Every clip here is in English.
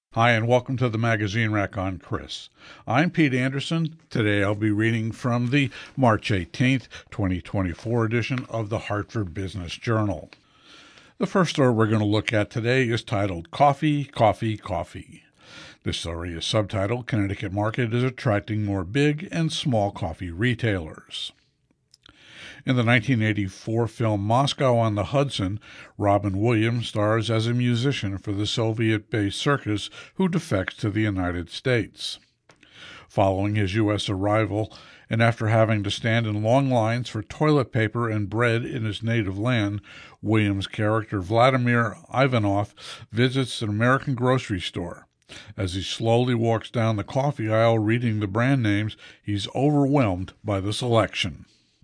Hi, and welcome to the Magazine Rack on Chris. I'm Pete Anderson. Today I'll be reading from the March 18th, 2024 edition of the Hartford Business Journal. The first story we're going to look at today is titled Coffee, Coffee, Coffee. This story is subtitled Connecticut Market is Attracting More Big and Small Coffee Retailers. In the 1984 film Moscow on the Hudson, Robin Williams stars as a musician for the Soviet-based circus who defects to the United States. Following his U.S. arrival, and after having to stand in long lines for toilet paper and bread in his native land, Williams' character Vladimir Ivanov visits an American grocery store. As he slowly walks down the coffee aisle reading the brand names, he's overwhelmed by the selection.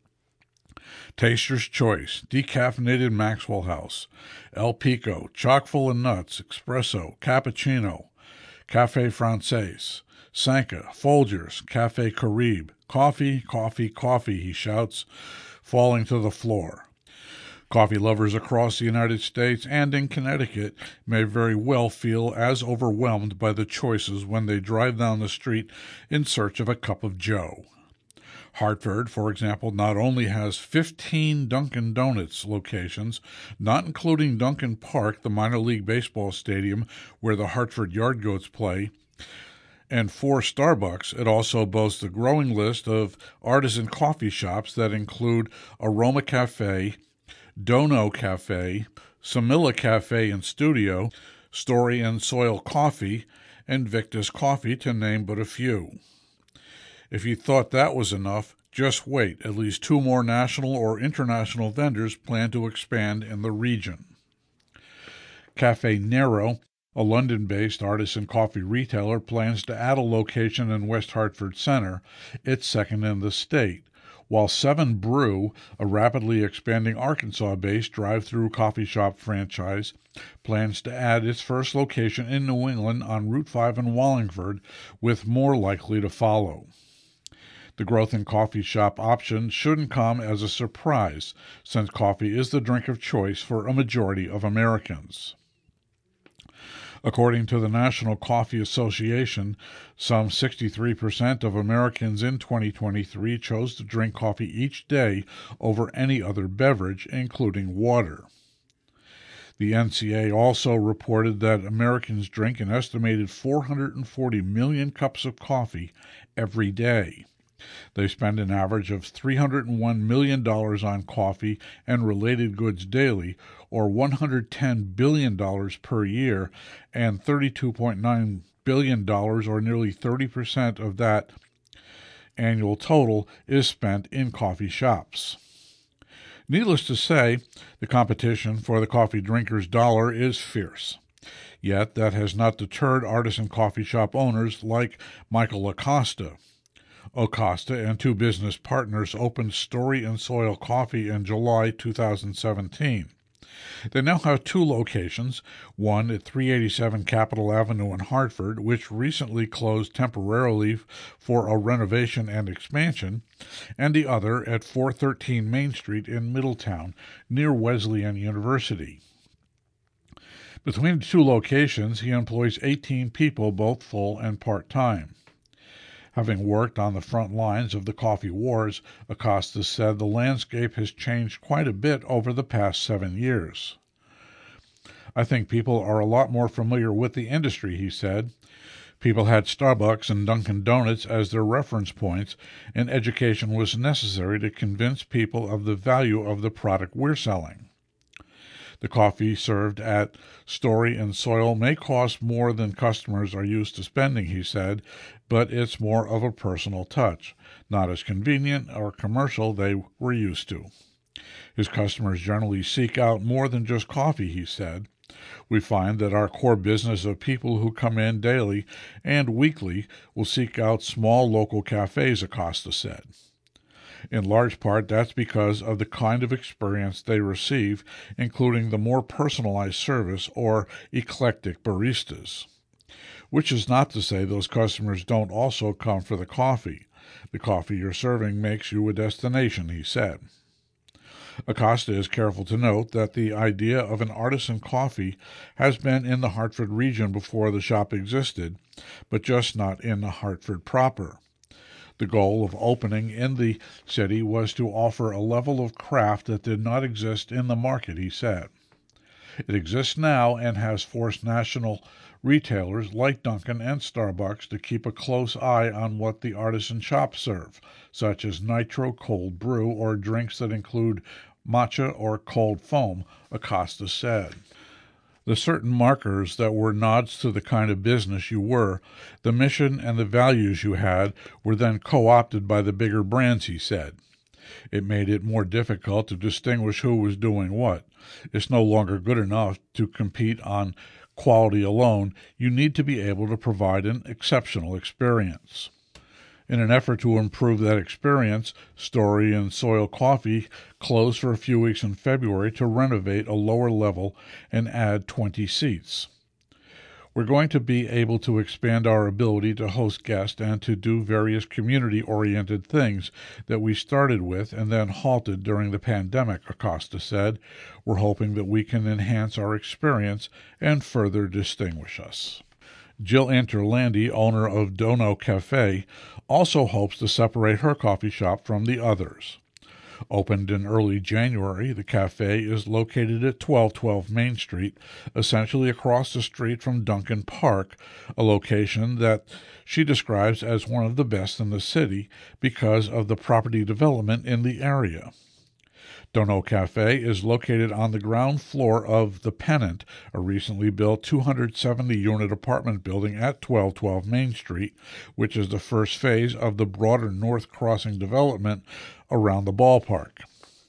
Taster's Choice, Decaffeinated Maxwell House, El Pico, Chock full of Nuts, Espresso, Cappuccino, Café Francais, Sanka, Folgers, Café Caribe, Coffee, coffee, coffee, he shouts, falling to the floor. Coffee lovers across the United States and in Connecticut may very well feel as overwhelmed by the choices when they drive down the street in search of a cup of joe. Hartford, for example, not only has 15 Dunkin' Donuts locations, not including Duncan Park, the minor league baseball stadium where the Hartford Yard Goats play, and 4 Starbucks, it also boasts a growing list of artisan coffee shops that include Aroma Cafe, Dono Cafe, Samilla Cafe and Studio, Story and Soil Coffee, and Victus Coffee, to name but a few. If you thought that was enough, just wait. At least 2 more national or international vendors plan to expand in the region. Cafe Nero, a London-based artisan coffee retailer, plans to add a location in West Hartford Center, its second in the state, while 7 Brew, a rapidly expanding Arkansas-based drive-through coffee shop franchise, plans to add its first location in New England on Route 5 in Wallingford, with more likely to follow. The growth in coffee shop options shouldn't come as a surprise, since coffee is the drink of choice for a majority of Americans. According to the National Coffee Association, some 63% of Americans in 2023 chose to drink coffee each day over any other beverage, including water. The NCA also reported that Americans drink an estimated 440 million cups of coffee every day. They spend an average of $301 million on coffee and related goods daily, or $110 billion per year, and $32.9 billion, or nearly 30% of that annual total, is spent in coffee shops. Needless to say, the competition for the coffee drinker's dollar is fierce. Yet that has not deterred artisan coffee shop owners like Michael Acosta. Acosta and 2 business partners opened Story and Soil Coffee in July 2017. They now have 2 locations, one at 387 Capitol Avenue in Hartford, which recently closed temporarily for a renovation and expansion, and the other at 413 Main Street in Middletown, near Wesleyan University. Between the 2 locations, he employs 18 people, both full and part-time. Having worked on the front lines of the coffee wars, Acosta said the landscape has changed quite a bit over the past 7 years. I think people are a lot more familiar with the industry, he said. People had Starbucks and Dunkin' Donuts as their reference points, and education was necessary to convince people of the value of the product we're selling. The coffee served at Story and Soil may cost more than customers are used to spending, he said, but it's more of a personal touch, not as convenient or commercial they were used to. His customers generally seek out more than just coffee, he said. We find that our core business of people who come in daily and weekly will seek out small local cafes, Acosta said. In large part, that's because of the kind of experience they receive, including the more personalized service or eclectic baristas. Which is not to say those customers don't also come for the coffee. The coffee you're serving makes you a destination, he said. Acosta is careful to note that the idea of an artisan coffee has been in the Hartford region before the shop existed, but just not in Hartford proper. The goal of opening in the city was to offer a level of craft that did not exist in the market, he said. It exists now and has forced national retailers like Dunkin' and Starbucks to keep a close eye on what the artisan shops serve, such as nitro cold brew or drinks that include matcha or cold foam, Acosta said. The certain markers that were nods to the kind of business you were, the mission and the values you had, were then co-opted by the bigger brands, he said. It made it more difficult to distinguish who was doing what. It's no longer good enough to compete on quality alone. You need to be able to provide an exceptional experience. In an effort to improve that experience, Story and Soil Coffee closed for a few weeks in February to renovate a lower level and add 20 seats. We're going to be able to expand our ability to host guests and to do various community-oriented things that we started with and then halted during the pandemic, Acosta said. We're hoping that we can enhance our experience and further distinguish us. Jill Interlandi, owner of Dono Cafe, also hopes to separate her coffee shop from the others. Opened in early January, the cafe is located at 1212 Main Street, essentially across the street from Duncan Park, a location that she describes as one of the best in the city because of the property development in the area. Dono Cafe is located on the ground floor of The Pennant, a recently built 270-unit apartment building at 1212 Main Street, which is the first phase of the broader North Crossing development around the ballpark.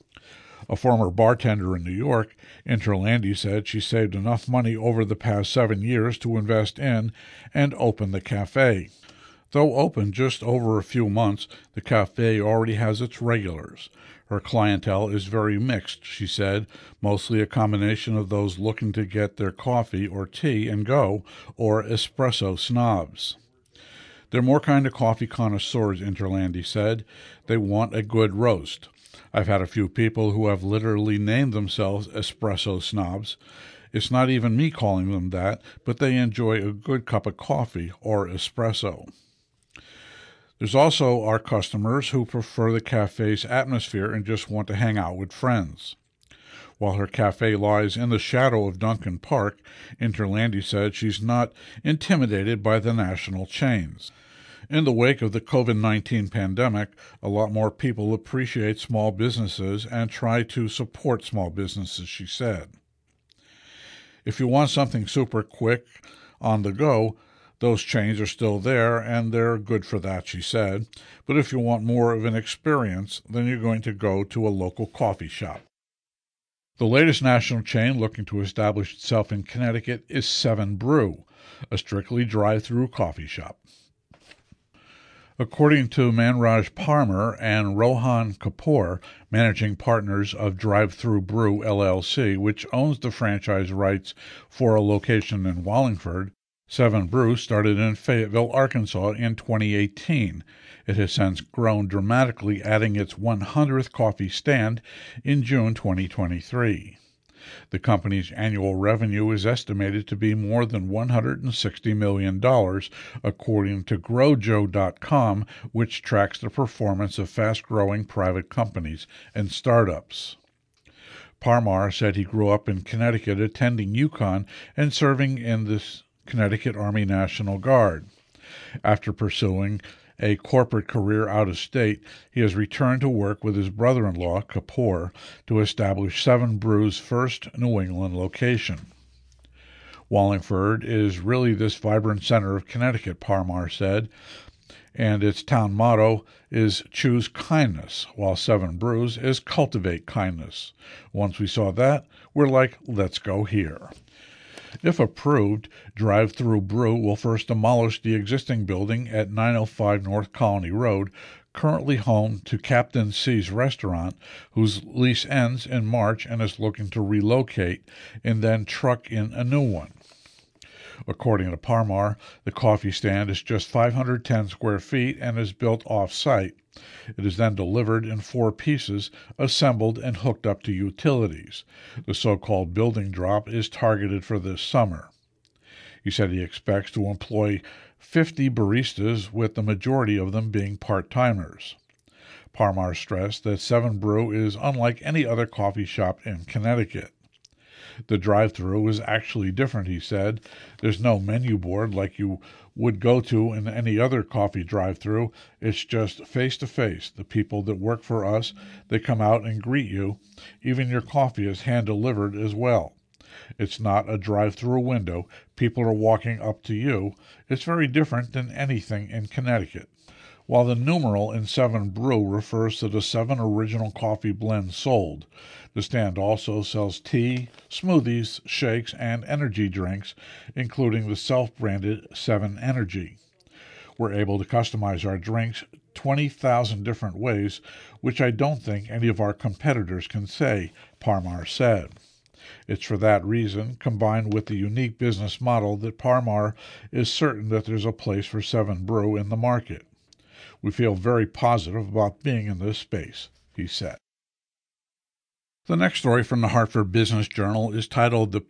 A former bartender in New York, Interlandi said she saved enough money over the past 7 years to invest in and open the cafe. Though open just over a few months, the cafe already has its regulars. Her clientele is very mixed, she said, mostly a combination of those looking to get their coffee or tea and go, or espresso snobs. They're more kind of coffee connoisseurs, Interlandi said. They want a good roast. I've had a few people who have literally named themselves espresso snobs. It's not even me calling them that, but they enjoy a good cup of coffee or espresso. There's also our customers who prefer the cafe's atmosphere and just want to hang out with friends. While her cafe lies in the shadow of Duncan Park, Interlandi said she's not intimidated by the national chains. In the wake of the COVID-19 pandemic, a lot more people appreciate small businesses and try to support small businesses, she said. If you want something super quick, on the go, those chains are still there, and they're good for that, she said. But if you want more of an experience, then you're going to go to a local coffee shop. The latest national chain looking to establish itself in Connecticut is 7 Brew, a strictly drive-through coffee shop. According to Manraj Parmar and Rohan Kapoor, managing partners of Drive-Thru Brew LLC, which owns the franchise rights for a location in Wallingford, 7 Brew started in Fayetteville, Arkansas in 2018. It has since grown dramatically, adding its 100th coffee stand in June 2023. The company's annual revenue is estimated to be more than $160 million, according to GrowJo.com, which tracks the performance of fast-growing private companies and startups. Parmar said he grew up in Connecticut, attending UConn and serving in the Connecticut Army National Guard. After pursuing a corporate career out of state, he has returned to work with his brother-in-law, Kapoor, to establish 7 Brew's first New England location. Wallingford is really this vibrant center of Connecticut, Parmar said, and its town motto is Choose Kindness, while 7 Brews is Cultivate Kindness. Once we saw that, we're like, let's go here. If approved, Drive-Thru Brew will first demolish the existing building at 905 North Colony Road, currently home to Captain C's Restaurant, whose lease ends in March and is looking to relocate and then truck in a new one. According to Parmar, the coffee stand is just 510 square feet and is built off-site. It is then delivered in 4 pieces, assembled and hooked up to utilities. The so-called building drop is targeted for this summer. He said he expects to employ 50 baristas, with the majority of them being part-timers. Parmar stressed that 7 Brew is unlike any other coffee shop in Connecticut. The drive-through is actually different, he said. There's no menu board like you would go to in any other coffee drive-through. It's just face-to-face. The people that work for us, they come out and greet you. Even your coffee is hand-delivered as well. It's not a drive-through window. People are walking up to you. It's very different than anything in Connecticut. While the numeral in 7 Brew refers to the 7 original coffee blends sold, the stand also sells tea, smoothies, shakes, and energy drinks, including the self-branded 7 Energy. We're able to customize our drinks 20,000 different ways, which I don't think any of our competitors can say, Parmar said. It's for that reason, combined with the unique business model, that Parmar is certain that there's a place for 7 Brew in the market. We feel very positive about being in this space, he said. The next story from the Hartford Business Journal is titled The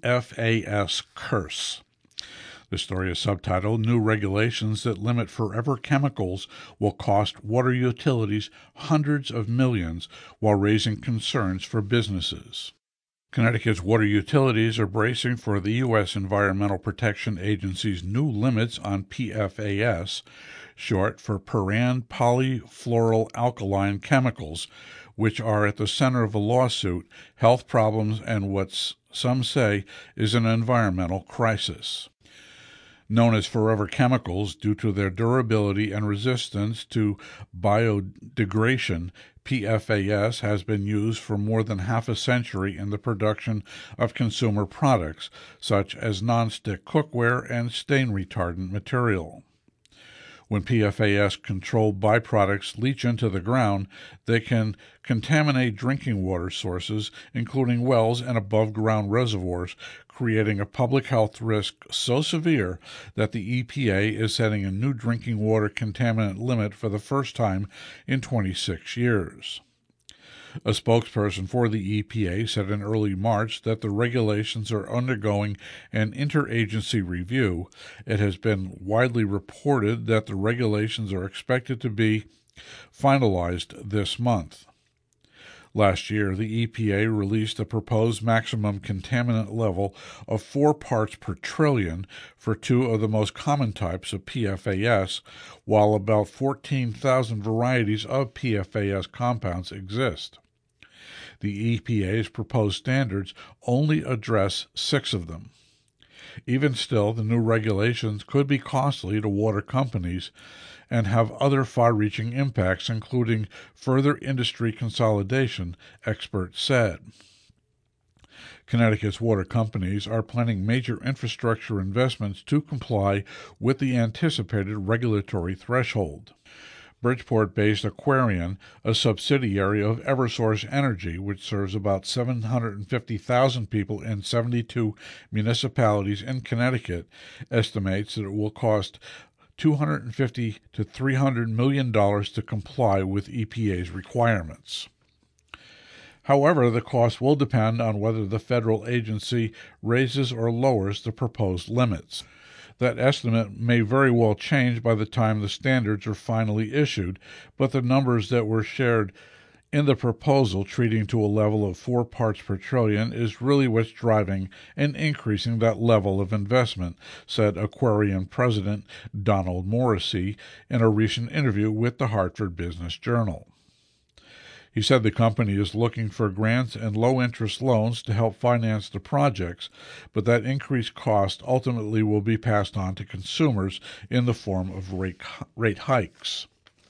PFAS Curse. The story is subtitled New Regulations That Limit Forever Chemicals Will Cost Water Utilities Hundreds of Millions While Raising Concerns for Businesses. Connecticut's water utilities are bracing for the U.S. Environmental Protection Agency's new limits on PFAS, short for furan polyfluoroalkyl chemicals, which are at the center of a lawsuit, health problems, and what some say is an environmental crisis. Known as forever chemicals due to their durability and resistance to biodegradation, PFAS has been used for more than half a century in the production of consumer products, such as nonstick cookware and stain retardant material. When PFAS-controlled byproducts leach into the ground, they can contaminate drinking water sources, including wells and above-ground reservoirs, creating a public health risk so severe that the EPA is setting a new drinking water contaminant limit for the first time in 26 years. A spokesperson for the EPA said in early March that the regulations are undergoing an interagency review. It has been widely reported that the regulations are expected to be finalized this month. Last year, the EPA released a proposed maximum contaminant level of 4 parts per trillion for 2 of the most common types of PFAS, while about 14,000 varieties of PFAS compounds exist. The EPA's proposed standards only address 6 of them. Even still, the new regulations could be costly to water companies and have other far-reaching impacts, including further industry consolidation, experts said. Connecticut's water companies are planning major infrastructure investments to comply with the anticipated regulatory threshold. Bridgeport-based Aquarion, a subsidiary of Eversource Energy, which serves about 750,000 people in 72 municipalities in Connecticut, estimates that it will cost $250 to $300 million to comply with EPA's requirements. However, the cost will depend on whether the federal agency raises or lowers the proposed limits. That estimate may very well change by the time the standards are finally issued, but the numbers that were shared in the proposal, treating to a level of 4 parts per trillion, is really what's driving and increasing that level of investment, said Aquarion President Donald Morrissey in a recent interview with the Hartford Business Journal. He said the company is looking for grants and low-interest loans to help finance the projects, but that increased cost ultimately will be passed on to consumers in the form of rate hikes.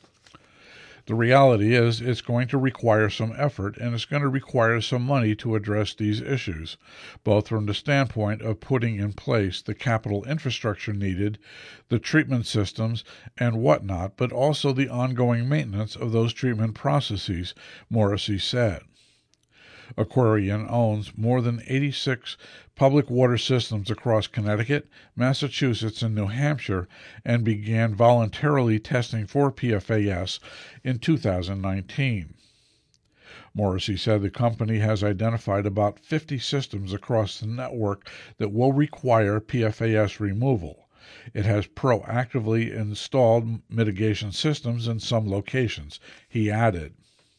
The reality is it's going to require some effort, and it's going to require some money to address these issues, both from the standpoint of putting in place the capital infrastructure needed, the treatment systems, and whatnot, but also the ongoing maintenance of those treatment processes, Morrissey said. Aquarian owns more than 86 public water systems across Connecticut, Massachusetts, and New Hampshire, and began voluntarily testing for PFAS in 2019. Morrissey said the company has identified about 50 systems across the network that will require PFAS removal. It has proactively installed mitigation systems in some locations, he added.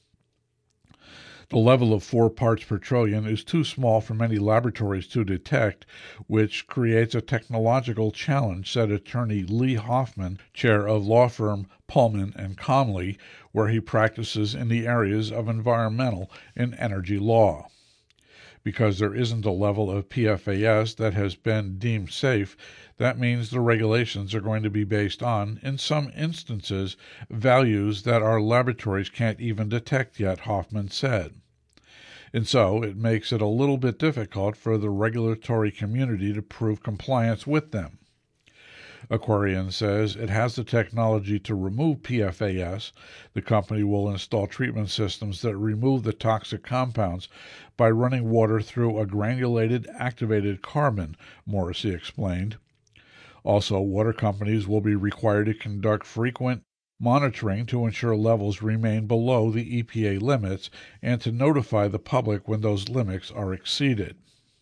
The level of 4 parts per trillion is too small for many laboratories to detect, which creates a technological challenge, said attorney Lee Hoffman, chair of law firm Pullman and Comley, where he practices in the areas of environmental and energy law. Because there isn't a level of PFAS that has been deemed safe, that means the regulations are going to be based on, in some instances, values that our laboratories can't even detect yet, Hoffman said. And so it makes it a little bit difficult for the regulatory community to prove compliance with them. Aquarian says it has the technology to remove PFAS. The company will install treatment systems that remove the toxic compounds by running water through a granulated activated carbon, Morrissey explained. Also, water companies will be required to conduct frequent monitoring to ensure levels remain below the EPA limits and to notify the public when those limits are exceeded.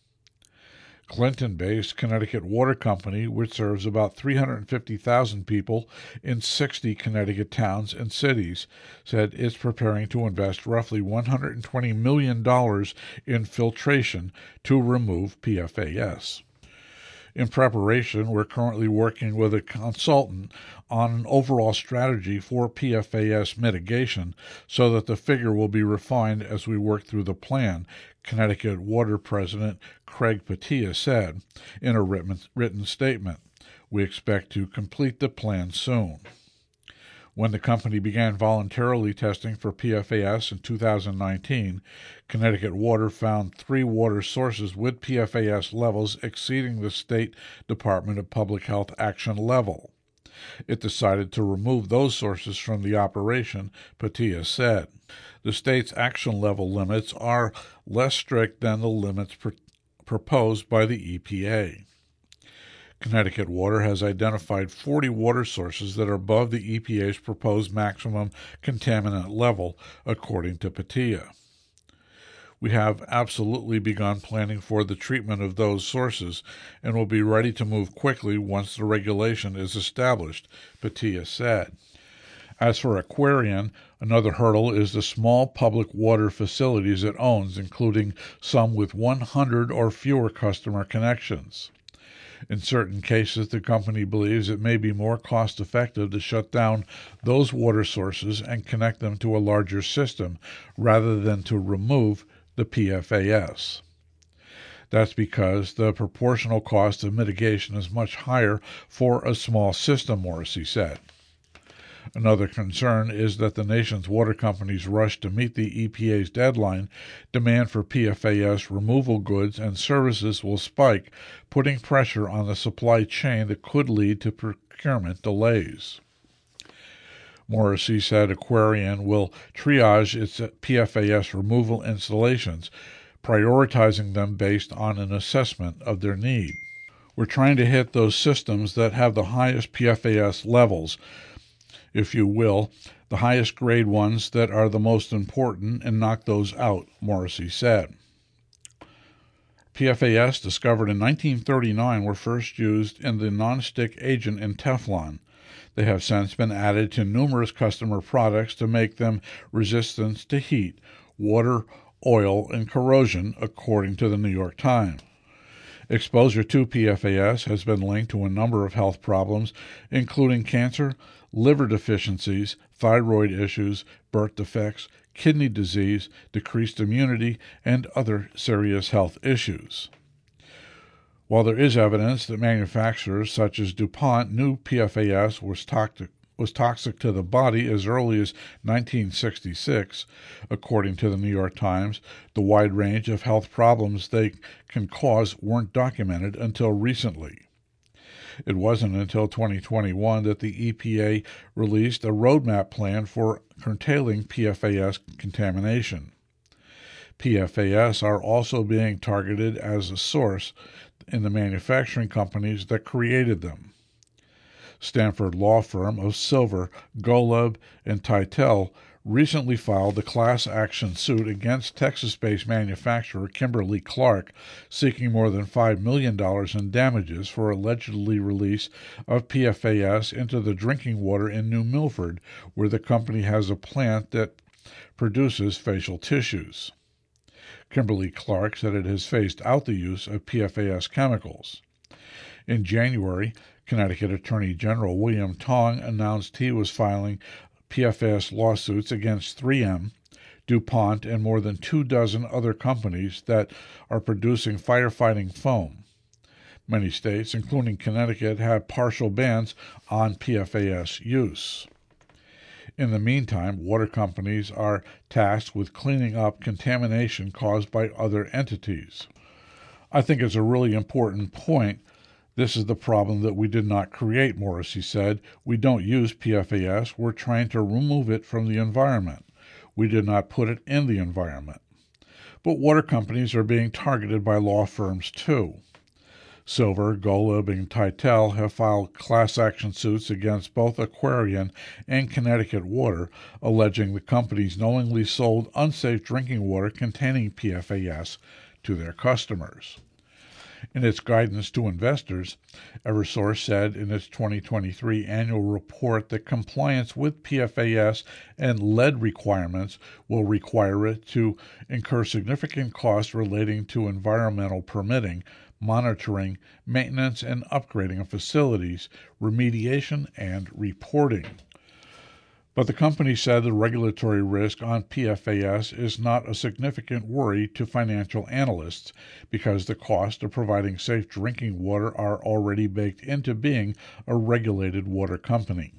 Clinton-based Connecticut Water Company, which serves about 350,000 people in 60 Connecticut towns and cities, said it's preparing to invest roughly $120 million in filtration to remove PFAS. In preparation, we're currently working with a consultant on an overall strategy for PFAS mitigation so that the figure will be refined as we work through the plan, Connecticut Water President Craig Patia said in a written statement. We expect to complete the plan soon. When the company began voluntarily testing for PFAS in 2019, Connecticut Water found 3 water sources with PFAS levels exceeding the State Department of Public Health action level. It decided to remove those sources from the operation, Patia said. The state's action level limits are less strict than the limits proposed by the EPA. Connecticut Water has identified 40 water sources that are above the EPA's proposed maximum contaminant level, according to Patia. We have absolutely begun planning for the treatment of those sources and will be ready to move quickly once the regulation is established, Patia said. As for Aquarian, another hurdle is the small public water facilities it owns, including some with 100 or fewer customer connections. In certain cases, the company believes it may be more cost-effective to shut down those water sources and connect them to a larger system rather than to remove the PFAS. That's because the proportional cost of mitigation is much higher for a small system, Morrissey said. Another concern is that the nation's water companies rush to meet the EPA's deadline. Demand for PFAS removal goods and services will spike, putting pressure on the supply chain that could lead to procurement delays. Morrissey said Aquarian will triage its PFAS removal installations, prioritizing them based on an assessment of their need. We're trying to hit those systems that have the highest PFAS levels, if you will, the highest grade ones that are the most important, and knock those out, Morrissey said. PFAS, discovered in 1939, were first used in the nonstick agent in Teflon. They have since been added to numerous customer products to make them resistant to heat, water, oil, and corrosion, according to the New York Times. Exposure to PFAS has been linked to a number of health problems, including cancer, liver deficiencies, thyroid issues, birth defects, kidney disease, decreased immunity, and other serious health issues. While there is evidence that manufacturers such as DuPont knew PFAS was toxic to the body as early as 1966, according to the New York Times, the wide range of health problems they can cause weren't documented until recently. It wasn't until 2021 that the EPA released a roadmap plan for curtailing PFAS contamination. PFAS are also being targeted as a source in the manufacturing companies that created them. Stanford law firm of Silver, Golub, and Titel recently filed a class action suit against Texas-based manufacturer Kimberly-Clark, seeking more than $5 million in damages for allegedly release of PFAS into the drinking water in New Milford, where the company has a plant that produces facial tissues. Kimberly-Clark said it has phased out the use of PFAS chemicals. In January, Connecticut Attorney General William Tong announced he was filing PFAS lawsuits against 3M, DuPont, and more than 24 other companies that are producing firefighting foam. Many states, including Connecticut, have partial bans on PFAS use. In the meantime, water companies are tasked with cleaning up contamination caused by other entities. I think it's a really important point. This is the problem that we did not create, Morrissey said. We don't use PFAS. We're trying to remove it from the environment. We did not put it in the environment. But water companies are being targeted by law firms, too. Silver, Golub, and Titel have filed class action suits against both Aquarian and Connecticut Water, alleging the companies knowingly sold unsafe drinking water containing PFAS to their customers. In its guidance to investors, Eversource said in its 2023 annual report that compliance with PFAS and lead requirements will require it to incur significant costs relating to environmental permitting, monitoring, maintenance, and upgrading of facilities, remediation, and reporting. But the company said the regulatory risk on PFAS is not a significant worry to financial analysts because the cost of providing safe drinking water are already baked into being a regulated water company.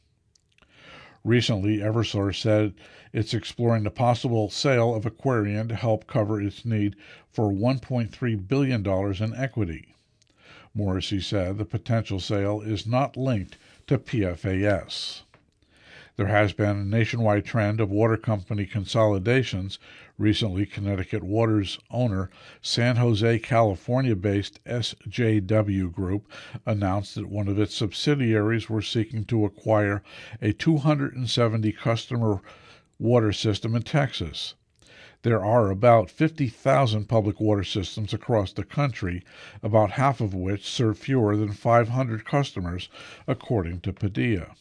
Recently, Eversource said it's exploring the possible sale of Aquarian to help cover its need for $1.3 billion in equity. Morrissey said the potential sale is not linked to PFAS. There has been a nationwide trend of water company consolidations. Recently, Connecticut Water's owner, San Jose, California-based SJW Group, announced that one of its subsidiaries were seeking to acquire a 270-customer water system in Texas. There are about 50,000 public water systems across the country, about half of which serve fewer than 500 customers, according to Padilla.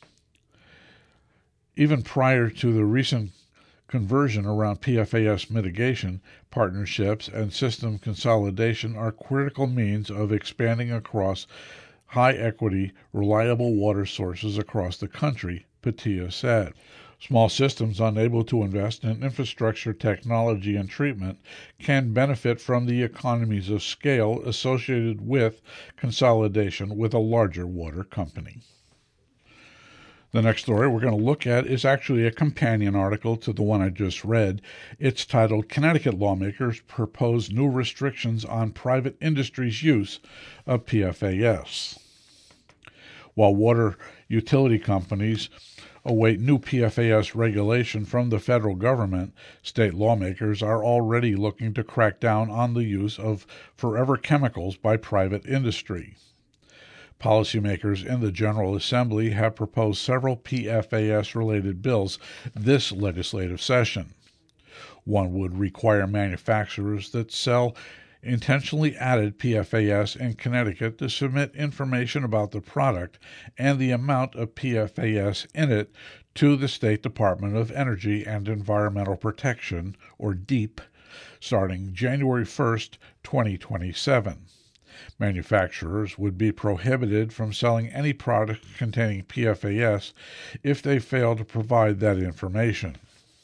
Even prior to the recent conversion around PFAS mitigation, partnerships and system consolidation are critical means of expanding across high-equity, reliable water sources across the country, Padilla said. Small systems unable to invest in infrastructure, technology, and treatment can benefit from the economies of scale associated with consolidation with a larger water company. The next story we're going to look at is actually a companion article to the one I just read. It's titled, Connecticut Lawmakers Propose New Restrictions on Private Industry's Use of PFAS. While water utility companies await new PFAS regulation from the federal government, state lawmakers are already looking to crack down on the use of forever chemicals by private industry. Policymakers in the General Assembly have proposed several PFAS-related bills this legislative session. One would require manufacturers that sell intentionally added PFAS in Connecticut to submit information about the product and the amount of PFAS in it to the State Department of Energy and Environmental Protection, or DEEP, starting January 1, 2027. Manufacturers would be prohibited from selling any product containing PFAS if they fail to provide that information.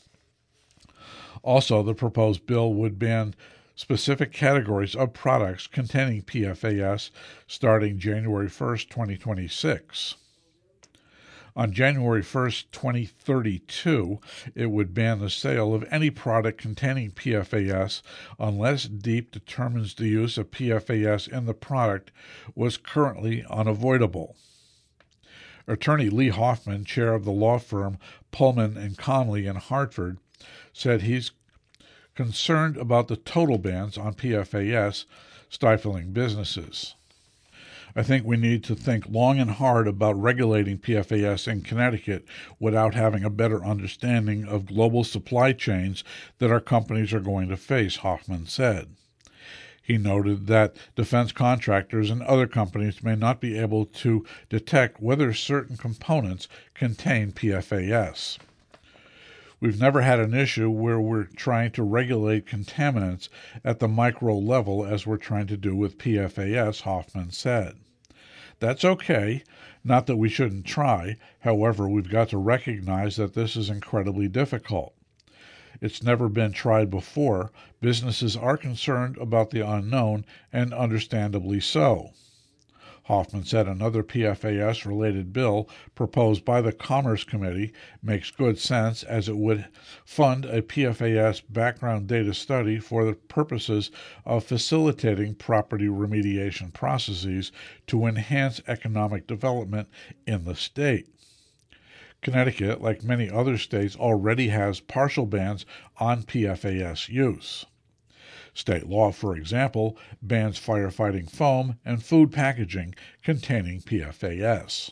Also, the proposed bill would ban specific categories of products containing PFAS starting January 1, 2026. On January 1, 2032, it would ban the sale of any product containing PFAS unless DEEP determines the use of PFAS in the product was currently unavoidable. Attorney Lee Hoffman, chair of the law firm Pullman and Conley in Hartford, said he's concerned about the total bans on PFAS stifling businesses. I think we need to think long and hard about regulating PFAS in Connecticut without having a better understanding of global supply chains that our companies are going to face, Hoffman said. He noted that defense contractors and other companies may not be able to detect whether certain components contain PFAS. We've never had an issue where we're trying to regulate contaminants at the micro level as we're trying to do with PFAS, Hoffman said. That's okay, not that we shouldn't try. However, we've got to recognize that this is incredibly difficult. It's never been tried before. Businesses are concerned about the unknown, and understandably so. Hoffman said another PFAS-related bill proposed by the Commerce Committee makes good sense, as it would fund a PFAS background data study for the purposes of facilitating property remediation processes to enhance economic development in the state. Connecticut, like many other states, already has partial bans on PFAS use. State law, for example, bans firefighting foam and food packaging containing PFAS.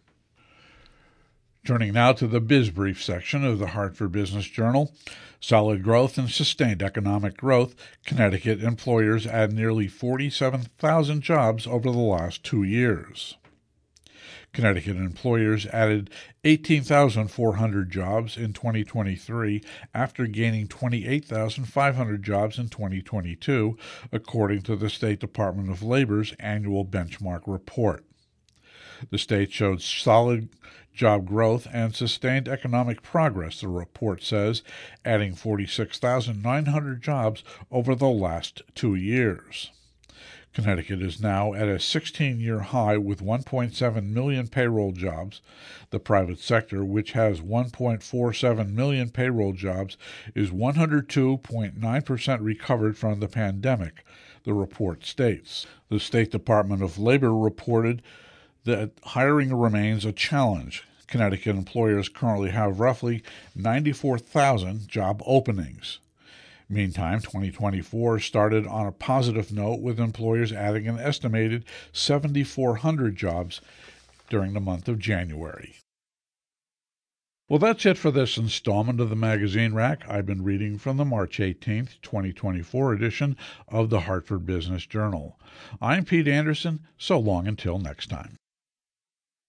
Turning now to the BizBrief section of the Hartford Business Journal. Solid growth and sustained economic growth. Connecticut employers add nearly 47,000 jobs over the last 2 years. Connecticut employers added 18,400 jobs in 2023 after gaining 28,500 jobs in 2022, according to the State Department of Labor's annual benchmark report. The state showed solid job growth and sustained economic progress, the report says, adding 46,900 jobs over the last 2 years. Connecticut is now at a 16-year high with 1.7 million payroll jobs. The private sector, which has 1.47 million payroll jobs, is 102.9% recovered from the pandemic, the report states. The State Department of Labor reported that hiring remains a challenge. Connecticut employers currently have roughly 94,000 job openings. Meantime, 2024 started on a positive note, with employers adding an estimated 7,400 jobs during the month of January. Well, that's it for this installment of the Magazine Rack. I've been reading from the March 18th, 2024 edition of the Hartford Business Journal. I'm Pete Anderson. So long until next time.